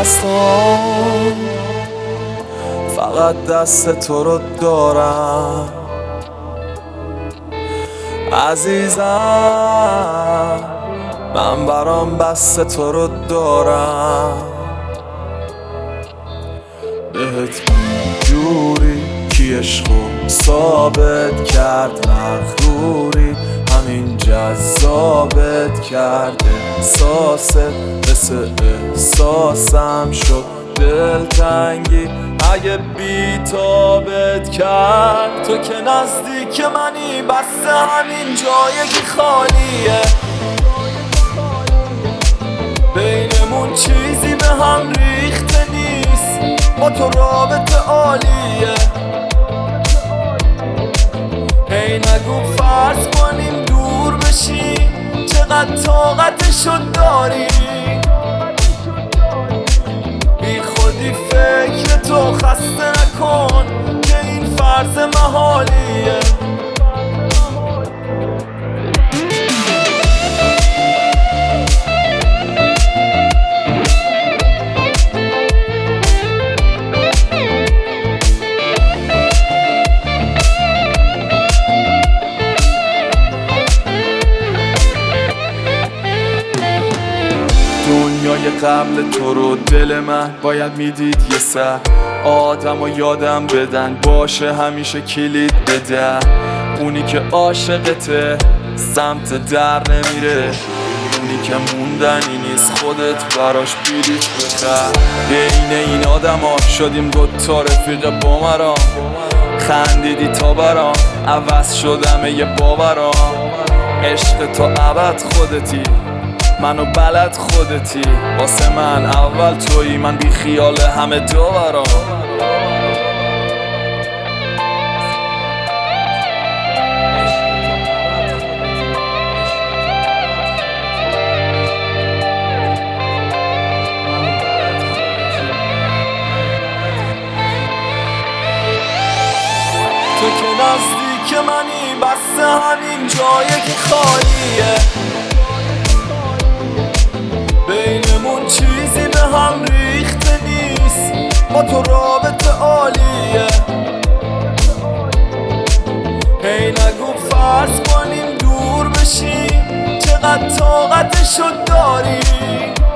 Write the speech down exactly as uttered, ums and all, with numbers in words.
دستان فقط دست تو رو دارم عزیزم، من برام بس تو رو دارم. بهت جوری کی عشقو ثابت کرد مغروری، همین جذابت کرد احساست مثل احساسم شد دلتنگی اگه بیتابت کرد. تو که نزدیک منی بس همین جایی که خالیه، بینمون چیزی به هم ریخته نیست، با تو رابطه عالیه. هی نگو فرض کنیم دور بشیم، چقدر طاقتشو داری، بی خودی فکر تو خسته نکن که این فرض محالیه. دنیای قبل تو رو دل من باید میدید یه سر آدم و یادم بدن، باشه همیشه کلید بده. اونی که عاشقته سمت در نمیره، اونی که موندنی نیست خودت براش بلیط بخر. بین این آدم ها شدیم دوتا رفیق با مرام، خندیدی تا برام عوض شدم یه باورام. عشق تو ابد خودتی، منو بلد خودتی، واسه من اول تویی، من بی خیال همه داورام. تو که نزدیک منی بس همین جایی که خالیه، بینمون چیزی به هم ریخته نیست، با تو رابطه عالیه. هی نگو فرض کنیم دور بشیم، چقدر طاقتشو داری،